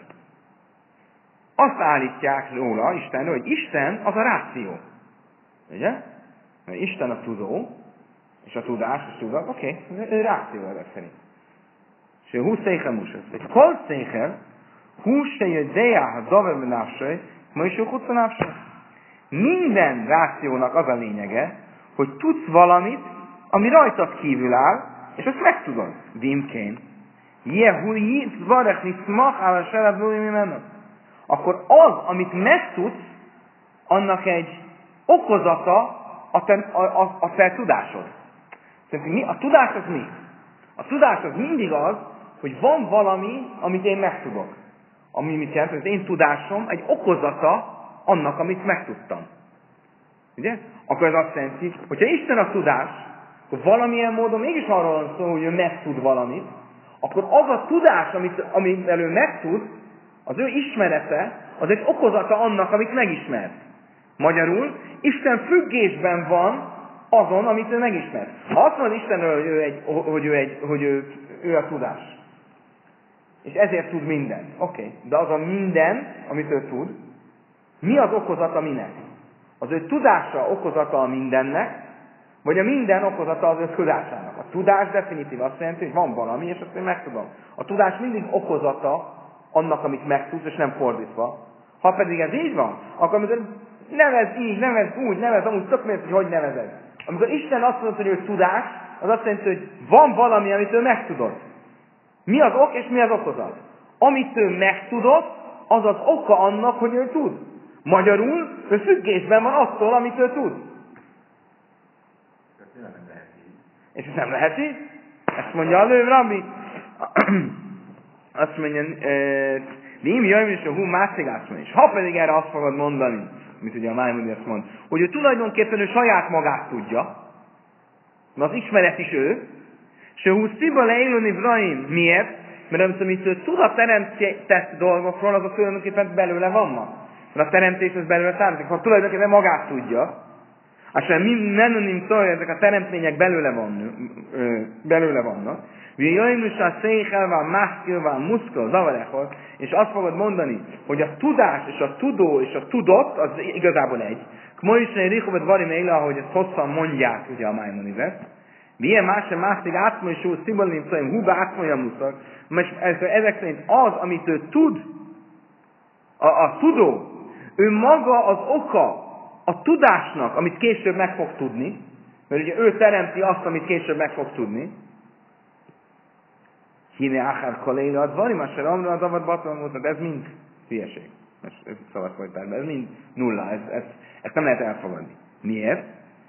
Azt állítják róla Istenről, hogy Isten az a ráció. Ugye? Mert Isten a tudó, és a tudás, és tudat, oké, okay, ő ráció ezek szerint. És ő húsz széchel mufsat. Egy kol széchel, húsz se jöjjel, ha zavar benávsaj, ma is ő kuccanávsaj. Minden rációnak az a lényege, hogy tudsz valamit, ami rajtad kívül áll, és azt megtudod. Vimkén. Jehui zvarech niszmach áll a selebnúi mennek. Akkor az, amit megtudsz, annak egy okozata a te, a, a, a te tudásod. Szerintem mi? A tudás az mi? A tudás az mindig az, hogy van valami, amit én megtudok. Ami mit jelent, hogy az én tudásom egy okozata annak, amit megtudtam. Ugye? Akkor ez azt jelenti, hogyha Isten a tudás, akkor valamilyen módon mégis arról van szó, hogy ő megtud valamit, akkor az a tudás, amit, amit ő megtud, az ő ismerete, az egy okozata annak, amit megismer. Magyarul, Isten függésben van azon, amit ő megismer. Ha azt mondod Istenről, hogy ő, egy, hogy ő, egy, hogy ő, ő a tudás, és ezért tud mindent. Oké, okay. De az a minden, amit ő tud, mi az okozata minek? Az ő tudása okozata a mindennek, vagy a minden okozata az ő tudásának. A tudás definitív azt jelenti, hogy van valami, és azt én megtudom. A tudás mindig okozata annak, amit megtudsz, és nem fordítva. Ha pedig ez így van, akkor amikor nevez így, nevez úgy, nevez amúgy tök miért, hogy hogy nevezed. Amikor Isten azt mondja, hogy ő tudás, az azt jelenti, hogy van valami, amit ő megtudod. Mi az ok, és mi az okozat? amit ő megtudott, az az oka annak, hogy ő tud. Magyarul, ő függésben van attól, amit ő tud. És ez nem lehet így? Ezt mondja a lőv rabbi. Azt mondja, Nimi jöjjön is a hú mászigásban is. Ha pedig erre azt fogod mondani, mint ugye a Maimoni ezt mond, hogy ő tulajdonképpen ő saját magát tudja, mert az ismeret is ő, és ő húsztiba leélőni Ibrahim. Miért? Mert amit ő tud a teremtett dolgokról, azok tulajdonképpen belőle vannak. Mert a teremtés az belőle származik, ha tulajdonképpen magát tudja, aztán nem nem szól, ezek a teremtmények belőle, van, ö, belőle vannak. Jöjjön a székelván, mászkilván, muszkol, zavarechol, és azt fogod mondani, hogy a tudás és a tudó és a tudott, az igazából egy. Ma is egy richovet varim éle, ahogy ezt hosszan mondják, ugye a Maimonides. Milyen más sem mászik átma és jó szibolnim szóim, húba átmolja muszak. Most ezek szerint az, amit ő tud, a, a tudó, ő maga az oka a tudásnak, amit később meg fog tudni, mert ugye ő teremti azt, amit később meg fog tudni. Híne áhár koléra ad varim, asher amra az avat batlan volt, ez mind hülyeség. Ez szabad folytárban, ez mind nulla, ez, ez, ezt nem lehet elfogadni. Miért?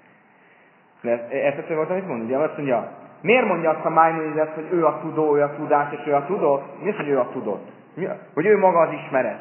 Mert értető volt, amit mond? Ugye azt mondja, miért mondja azt a Maimonides, hogy ő a tudó, ő a tudás, és ő a tudott? Mi az, hogy ő a tudott? Mi? Hogy ő maga az ismeret.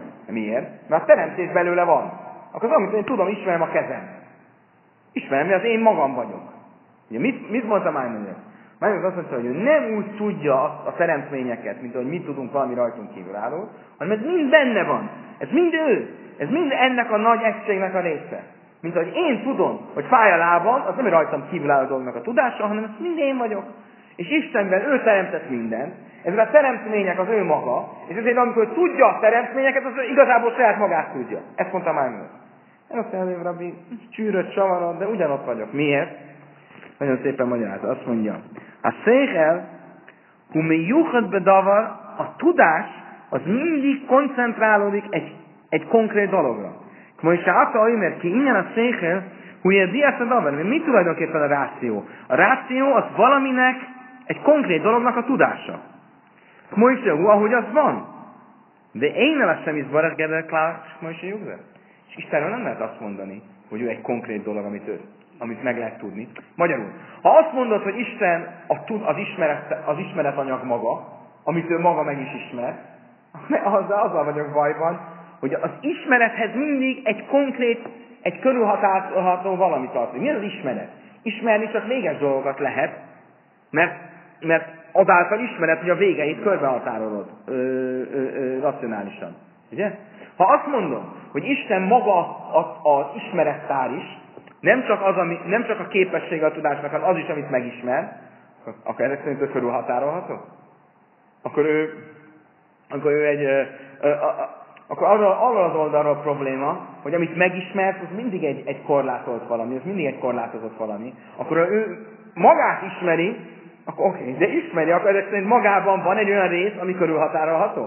Miért? Mert a teremtés belőle van. Akkor az, amit én tudom, ismerem a kezem. Ismerem, mert az én magam vagyok. Ugye, mit, mit mondta Maimonides? Maimonides azt mondta, hogy ő nem úgy tudja a, a teremtményeket, mint ahogy mi tudunk valami rajtunk kívülálló, hanem ez mind benne van. Ez mind ő. Ez mind ennek a nagy egységnek a része. Mint ahogy én tudom, hogy fáj a lábam, az nem rajtam kívülálló dolognak a tudása, hanem ez mind én vagyok. És Istenben ő teremtett mindent, ezek a teremtmények az ő maga, és ezért amikor tudja a teremtményeket, az igazából saját magát tudja. Ezt mondta Maimonides. Én azt mondja, Rabbi, csűrött, savarod, de ugyanott vagyok. Miért? Nagyon szépen magyarázza. Azt mondja, a széchel, humi juchat bedavar, a tudás, az mindig koncentrálódik egy, egy konkrét dologra. Most se attól, mert ki innen a széchel, hogy a diász a davar, mi tulajdonképpen a ráció? A ráció az valaminek, egy konkrét dolognak a tudása. Most se, ahogy az van. De én el sem is barat gedel klár, most se jogzer. És Istenről nem lehet azt mondani, hogy ő egy konkrét dolog, amit, ő, amit meg lehet tudni. Magyarul, ha azt mondod, hogy Isten a, az, ismeret, az ismeretanyag maga, amit ő maga meg is ismer, azzal, azzal vagyok bajban, hogy az ismerethez mindig egy konkrét, egy körülhatárolható valami tartozik. Mi az ismeret? Ismerni csak véges dolgokat lehet, mert, mert azáltal ismered, hogy a végeit körbehatárolod ö, ö, ö, racionálisan. Ugye? Ha azt mondom, hogy Isten maga az ismerettár is, nem csak, az, ami, nem csak a képessége a tudásnak, hanem az is, amit megismer, akkor ezek szerint ő körülhatárolható? Akkor ő, akkor ő egy... Ö, ö, ö, akkor arról, arról az oldalról probléma, hogy amit megismert, az mindig egy, egy korlátolt valami, az mindig egy korlátozott valami. Akkor ő magát ismeri, akkor oké, okay, de ismeri, akkor ezek szerint magában van egy olyan rész, ami körülhatárolható?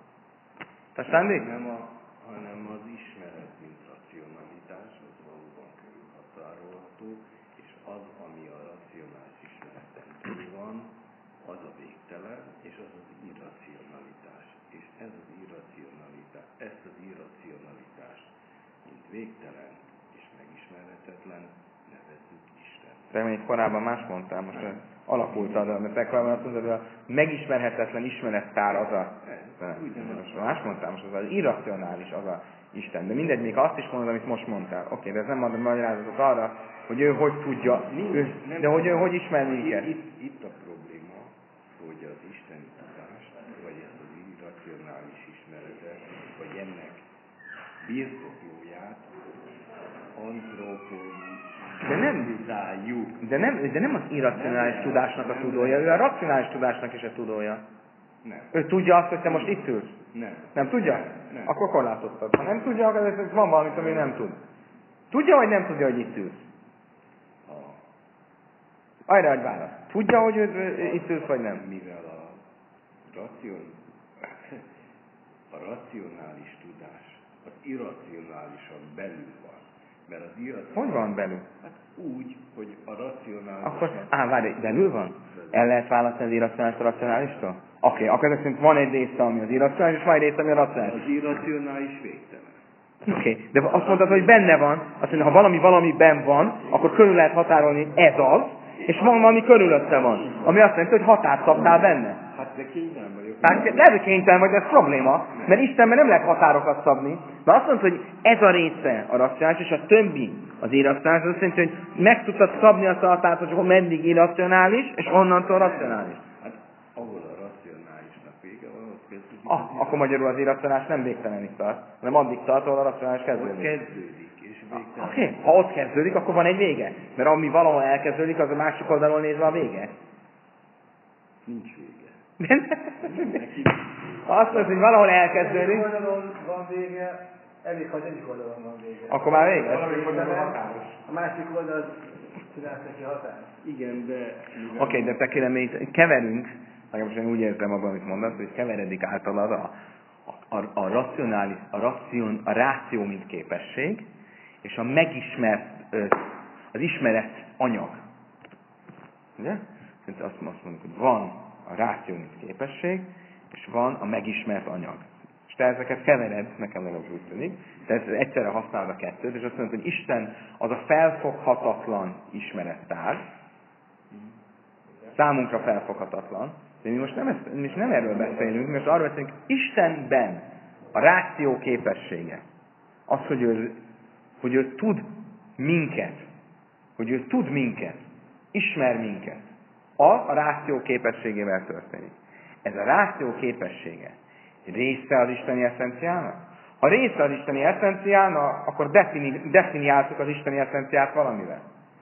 Tessék? Nem a, hanem az ismeret, mint racionalitás, az valóban körülhatárolható, és az, ami a racionális ismereten túl van, az a végtelen, és az az irracionalitás. És ez az irracionalitás, ezt az irracionalitást, mint végtelen és megismerhetetlen, nevezzük Isten. Te még korábban más mondtál, most alakult az, mert te korábban azt mondtad, hogy a megismerhetetlen ismerettár az a... Most más mondtál, most az az irracionális az a Isten. De mindegy, még azt is mondod, amit most mondtál. Oké, okay, de ez nem ad magyarázatot arra, hogy ő hogy tudja, ő, de hogy ő hogy ismer minket. Itt, itt, itt a probléma, hogy az Isten tudást, vagy ezt az irracionális ismeretet, vagy ennek birtoklóját antropológiai De nem, de, nem, de nem az irracionális nem, tudásnak a tudója, ő a racionális tudásnak is a tudója. Nem. Ő tudja azt, hogy te most itt ülsz? Nem. Nem tudja? Nem. Nem. Akkor korlátoztad. Ha nem tudja, akkor van valamit, ami nem tud. Tudja, vagy nem tudja, hogy itt ülsz? Ha. Arra adj választ. Tudja, hogy ő, itt ülsz, vagy nem? Mivel a, racion, a racionális tudás az irracionálisan belül van. Mert az irracionális... Hogy van belül? Hát úgy, hogy a racionális... Akkor, á, várj, belül van? El lehet választani az irracionális a racionálistól? Oké, okay, akkor ezek szerint van egy része, ami az irracionális, és van egy része, ami a racionális. Az irracionális végtelen. Oké, okay. De azt mondtad, hogy benne van, azt mondja, ha valami valamiben van, akkor körül lehet határolni, ez az, és van valami körülötte van, ami azt jelenti, hogy határt szabtál benne. Hát de kénytelen vagyok. Tehát lehet, hogy kénytelen vagy, de ez probléma, mert Istenben nem lehet határokat szabni. De azt mondta, hogy ez a része a racionális, és a többi az irracionális, az azt jelenti, hogy meg tudtad szabni azt a határt, hogy meddig irracionális, és onnantól racionális. Hát ahol a racionálisnak vége van, ott kezdődik. Ah, akkor magyarul az irracionális nem végtelenig tart, hanem addig tart, ahol a racionális kezdődik. Ott kezdődik, és végtelen. Oké, okay. Ha ott kezdődik, akkor van egy vége. Mert ami valahol elkezdődik, az a másik oldalon nézve a vége. Nincs vége. Ha azt mondod, hogy valahol elkezdődik, egyik oldalon van vége, elég, ha az egyik oldalon van vége. akkor már vége. A másik oldal csinálsz neki határt. Igen, de... Oké, okay, de te kérem, itt keverünk, legalábbis én úgy érzem abban, amit mondasz, hogy keveredik általad a, a, a, a racionális, a, racion, a ráció, mint képesség, és a megismert, az ismeret anyag. Ugye? Azt, azt mondjuk, hogy van a ráció, mint képesség, és van a megismert anyag. És te ezeket kevered, nekem legalábbis úgy tűnik, de ez egyszerre használod a kettőt, és azt mondod, hogy Isten az a felfoghatatlan ismerettár, számunkra felfoghatatlan, de mi most nem, ezt, mi most nem erről beszélünk, mi most arról beszélünk, Istenben a ráció képessége, az, hogy ő, hogy ő tud minket, hogy ő tud minket, ismer minket, az a ráció képességével történik. Ez a ráció képessége része az isteni eszenciának? Ha része az isteni eszenciának, akkor defini, definiáltuk az isteni eszenciát valamivel.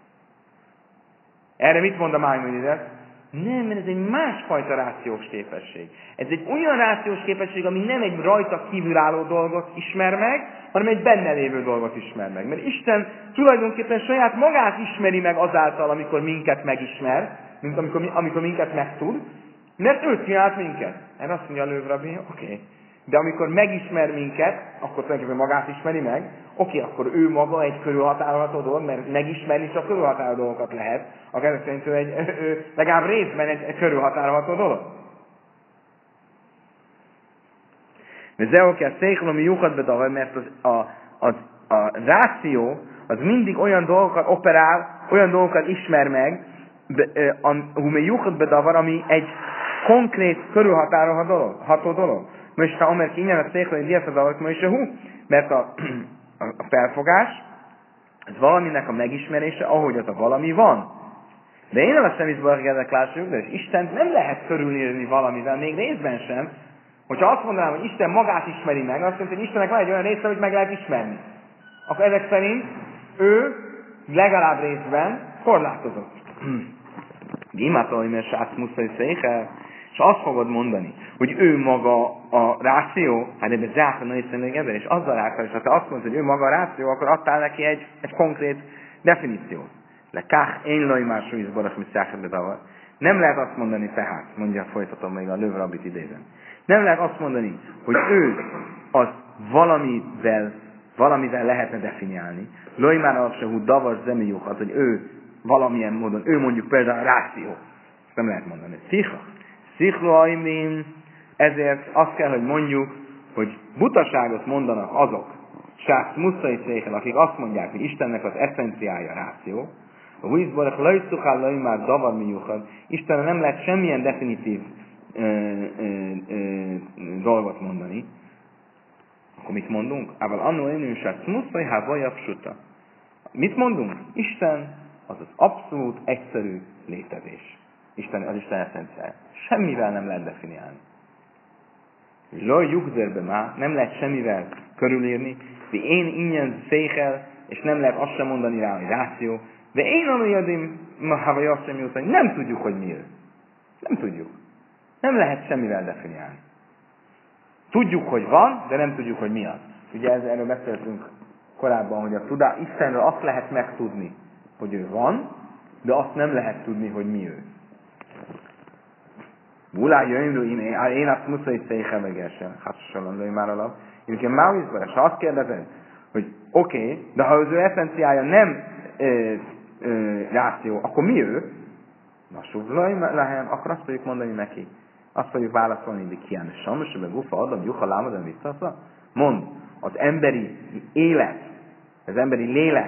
Erre mit mond a Maimonides? Nem, mert ez egy másfajta rációs képesség. Ez egy olyan rációs képesség, ami nem egy rajta kívülálló dolgot ismer meg, hanem egy benne lévő dolgot ismer meg. Mert Isten tulajdonképpen saját magát ismeri meg azáltal, amikor minket megismer, mint amikor, amikor minket megtud, mert ő csinált minket. Erre azt mondja a Löv Rabbi, oké. Okay. De amikor megismer minket, akkor tulajdonképpen magát ismeri meg, oké, okay, akkor ő maga egy körülhatárolható dolog, mert megismerni csak körülhatárolható dolgokat lehet. Akkor ez szerint ő, egy, ő legalább részben egy, egy körülhatárolható dolog. De zeoké a széklomi jukat bedavar, mert az, a, az, a ráció az mindig olyan dolgokat operál, olyan dolgokat ismer meg, hume jukat bedavar, ami egy konkrét körülhatárolható dolog. Most ha Omer innen a széklomi diaszadalat, most a hú, mert a, a felfogás, ez valaminek a megismerése, ahogy az a valami van. De én a szemizbargedek lássuk, de Istent nem lehet körülírni valamivel, még részben sem. Hogyha azt mondanám, hogy Isten magát ismeri meg, azt jelenti, hogy Istennek van egy olyan része, hogy meg lehet ismerni. Akkor ezek szerint ő legalább részben korlátozott. Gimától, mert sác muszai székel, és azt fogod mondani, hogy ő maga a ráció, hát ebben zárta nagyszerűen ebben, és azzal által, és ha te azt mondod, hogy ő maga a ráció, akkor adtál neki egy, egy konkrét definíciót. Le kach én loj más súlyzboros, mit szákadbe davar. Nem lehet azt mondani tehát, mondja, folytatom még a Löv Rabbit idézem. Nem lehet azt mondani, hogy ő az valamivel, valamivel lehetne definiálni. Loj már alap se hú davar zemiukat, hogy ő valamilyen módon, ő mondjuk például a ráció. Ezt nem lehet mondani. Szicha. Szichloaimim, ezért azt kell, hogy mondjuk, hogy butaságot mondanak azok, sác muszai székel, akik azt mondják, hogy Istennek az eszenciája ráció, a húizborek lajszukhál lajmár davar miuchad, Istenre nem lehet semmilyen definitív ö, ö, ö, dolgot mondani. Akkor mit mondunk? Ával annó én sác muszai há vajapsuta. Mit mondunk? Isten az az abszolút egyszerű létezés. Isten, az Isten eszenciája. Semmivel nem lehet definiálni. Loj jukzerbe má, nem lehet semmivel körülírni, de én ingyen székel, és nem lehet azt sem mondani rá, hogy ráció, de én amiadim, ha azt sem jut, hogy nem tudjuk, hogy mi ő. Nem tudjuk. Nem lehet semmivel definiálni. Tudjuk, hogy van, de nem tudjuk, hogy mi az. Ugye ez, erről beszéltünk korábban, hogy a tudás, Istenről azt lehet megtudni, hogy ő van, de azt nem lehet tudni, hogy mi ő. Bulá jöjjön, én azt muszai széjjel megesen. Hát sosan lőj már alap. Én Maoizban, és ha azt kérdezed, hogy oké, okay, de ha az ő eszenciája nem ö, ö, ráció, akkor mi ő? Na, suvlaj lehem, akkor azt fogjuk mondani neki, Azt fogjuk válaszolni, de kiállni Samos, meg Gufa, Adam, Juha, Lámadon, visszaszva. Mond, az emberi élet, az emberi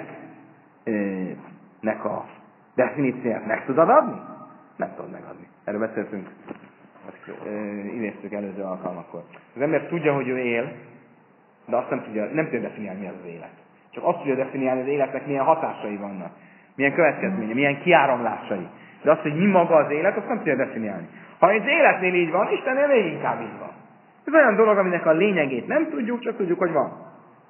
léleknek a definícióját meg tudod adni? Nem tudod megadni. Erről beszéltünk, idéztük előző alkalmakkor. Az ember tudja, hogy ő él, de azt nem tudja, nem tudja definiálni, mi az az élet. Csak azt tudja definiálni, az életnek milyen hatásai vannak, milyen következménye, milyen kiáramlásai. De azt, hogy mi maga az élet, azt nem tudja definiálni. Ha az életnél így van, Istennél még inkább így van. Ez olyan dolog, aminek a lényegét nem tudjuk, csak tudjuk, hogy van.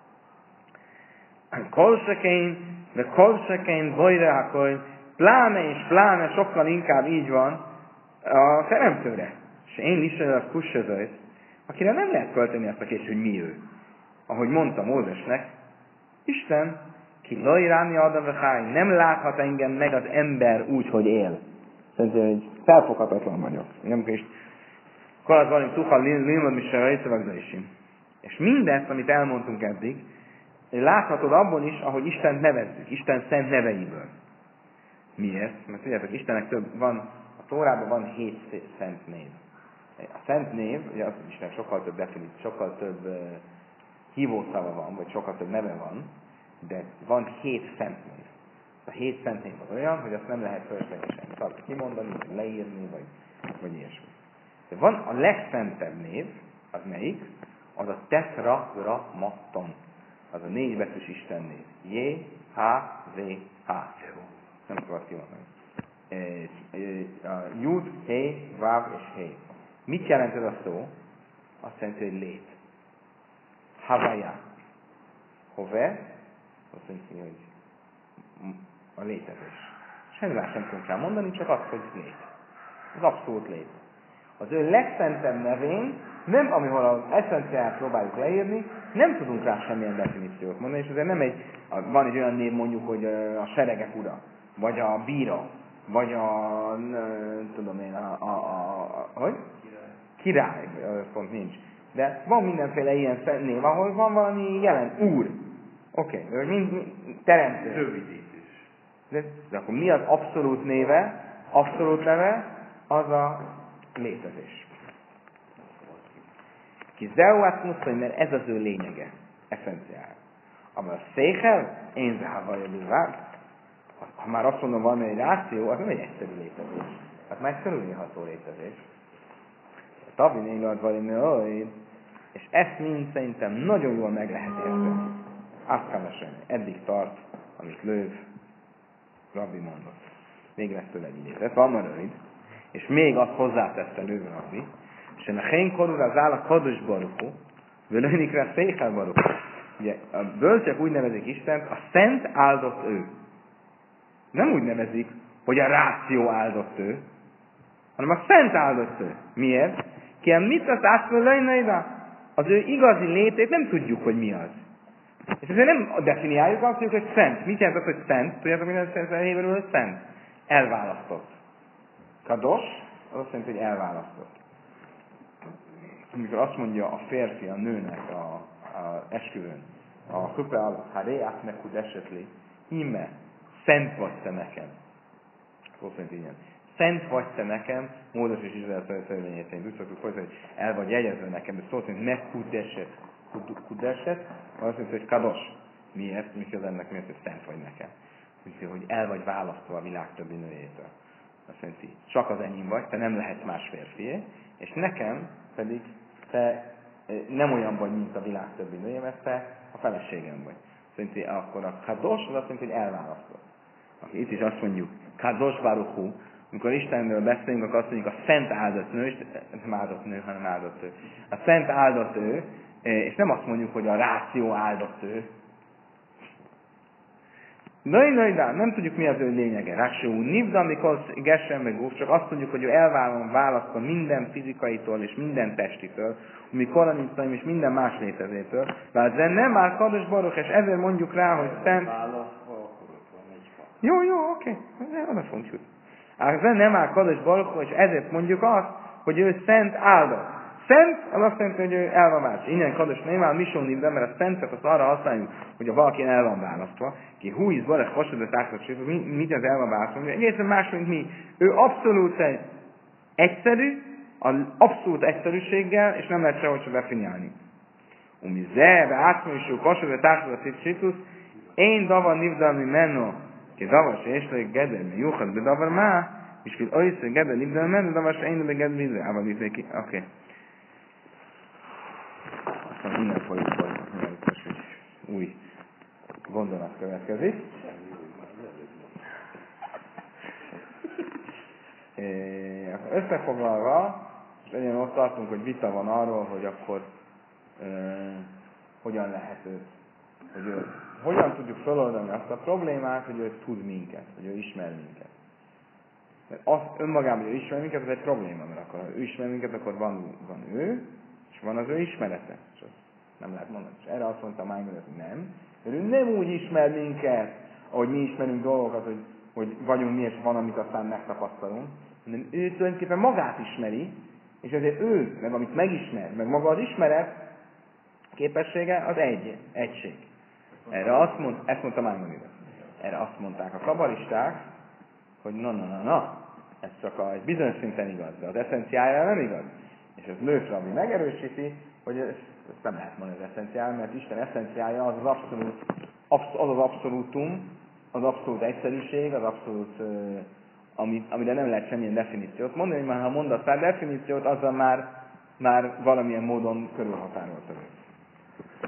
Kolszekein, de kolszekein, bojreákol, pláne és pláne sokkal inkább így van a teremtőre. És én is a kussözőt, akire nem lehet költeni azt a kérdést, hogy mi ő. Ahogy mondta Mózesnek, Isten, ki lajráni Adam vecháj, nem láthat engem meg az ember úgy, hogy él. Szerintem, hogy felfoghatatlan vagyok. Nem is. Kalat valami tuchal lilmad mi se rajta és mindezt, amit elmondtunk eddig, láthatod abban is, ahogy Isten nevezzük, Isten szent neveiből. Miért? Mert tudjátok, Istennek több van, a Tórában van hét szent név. A szent név, ugye az, hogy Istennek sokkal több definíció, sokkal több uh, hívószava van, vagy sokkal több neve van, de van hét szent név. A hét szent név az olyan, hogy azt nem lehet fölöslegesen kimondani, vagy leírni, vagy, vagy ilyesmi. De van a legszentebb név, az melyik? Az a Tetragrammaton. Az a négybetűs Isten név. J, H, V, H. Nem szabad kimondani. Jud, He, Vav és He. Mit jelent ez a szó? Azt jelenti, hogy lét. Havaya. Hove? Azt jelenti, hogy a létezés. Semmivel sem tudunk rá mondani, csak azt, hogy lét. Az abszolút lét. Az ő legszentebb nevén, nem amihol az eszenciát próbáljuk leírni, nem tudunk rá semmilyen definíciót mondani, és azért nem egy, van egy olyan név mondjuk, hogy a seregek ura, vagy a bíra, vagy a, tudom én, a, a, a, a hogy? Király. Király, pont nincs. De van mindenféle ilyen név, ahol van valami jelen, úr. Oké, okay. mind, mind teremtő. Rövidítés. De, de akkor mi az abszolút néve? Abszolút neve az a létezés. Ki zeuát musztani, mert ez az ő lényege, eszenciál. Abban a székel, én zehavaja ha már azt mondom, van egy ráció, az nem egy egyszerű létezés. Hát már egy körülírható létezés. A Tavi nélad valami, és ezt mind szerintem nagyon jól meg lehet érteni. Azt kell mesélni. Eddig tart, amit Löv Rabbi mondott. Még lesz tőle egy idéz. Ez van már rövid. És még azt hozzátette Löv Rabbi, és a hén korúra az áll a Kados Baruchu, völönikre Székel Baruchu. Ugye a bölcsek úgy nevezik Istent, a szent áldott ő. Nem úgy nevezik, hogy a ráció áldott ő, hanem a szent áldott ő. Miért? Kiem mit az ászfölöjnöjda? Az ő igazi létét nem tudjuk, hogy mi az. És ezért nem definiáljuk azt, hogy szent. Mit jelent az, hogy szent? Tudjátok, mi az a héberül, hogy szent? Elválasztott. Kados, az azt jelenti, hogy elválasztott. Amikor azt mondja a férfi a nőnek a, a esküvőn, a hupe alatt, ha réát meghud esetli, íme, szent vagy te nekem. Azt mondja, igen. Szent vagy te nekem, Mózes és Izrael törvényét szerint úgy szoktuk folytani, hogy el vagy jegyezve nekem, de szó szerint megkudeset, kudeset, azt mondja, hogy kados. Miért? Mi az ennek miért, hogy szent vagy nekem? Úgy, hogy el vagy választva a világ többi nőjétől. Azt mondja, csak az enyém vagy, te nem lehetsz más férfié, és nekem pedig te nem olyan vagy, mint a világ többi nője, mert te a feleségem vagy. Szerintem akkor a kados az azt mondja, hogy elválasztott. Aki itt is azt mondjuk, kados baruchu, amikor Istenről beszélünk, akkor azt mondjuk a szent áldott nő, és nem áldott nő, hanem áldott ő. A szent áldott ő, és nem azt mondjuk, hogy a ráció áldott ő. Nöj, nöj, nem tudjuk, mi az ő lényege. Ráció nivda, amikor gesen meg gúf, csak azt mondjuk, hogy ő elvállalom választva minden fizikaitól és minden testitől, mikor nincs és minden más létezétől. Mert nem már Kados Baruch, és ezért mondjuk rá, hogy szent... Jó, jó, oké, okay. Oda fogunk jutni. Ezért nem már Kados Baruch, és ezért mondjuk azt, hogy ő szent áldott. Szent, az azt jelenti, hogy ő el van választva. Innen Kados nem áll misónívben, mert a szentet azt arra használjuk, hogy a valaki el van választva. Ki hú, is balek hasonló társadatség, mit az el van választva? Egészen más, mint mi. Ő abszolút egyszerű, az abszolút egyszerűséggel, és nem lehet sehogy se definiálni. Umi zebe, átműső, kasodra, társadalmi citus, én davar nivdalmi menno, ki davar se és lők gedel, mi juhad be davar má, és fil olysz, gedel nivdalmi menno, davar se én be gedel nivdalmi, ával nivdalmi ki, oké. Aztán innen folyik folyik, mert most egy új gondolat következik. Összefoglalva, és egyen ott tartunk, hogy vita van arról, hogy akkor e, hogyan lehet őt, hogy ő, hogyan tudjuk feloldani azt a problémát, hogy ő tud minket, hogy ő ismer minket. Mert az önmagában, hogy ő ismer minket, ez egy probléma, mert akkor, ha ő ismer minket, akkor van, van ő, és van az ő ismerete. És azt nem lehet mondani. És erre azt mondta Maimonides, hogy nem. Mert ő nem úgy ismer minket, ahogy mi ismerünk dolgokat, hogy, hogy vagyunk mi, és van, amit aztán megtapasztalunk, hanem ő tulajdonképpen magát ismeri, és ezért ő, meg amit megismer, meg maga az ismeret képessége, az egy, egység. Erre azt mond, ezt mondta Maimonides. Erre azt mondták a kabalisták, hogy na, na, na, na, ez csak a, egy bizonyos szinten igaz, de az eszenciájára nem igaz. És ez Lősz Rabbi megerősíti, hogy ezt, ezt nem lehet mondani az eszenciája, mert Isten eszenciája az az abszolút, az az abszolútum, az abszolút egyszerűség, az abszolút, uh, ami, amire nem lehet semmilyen definíciót mondani, mert ha mondasz rá definíciót, azzal már, már valamilyen módon körülhatárolta őt.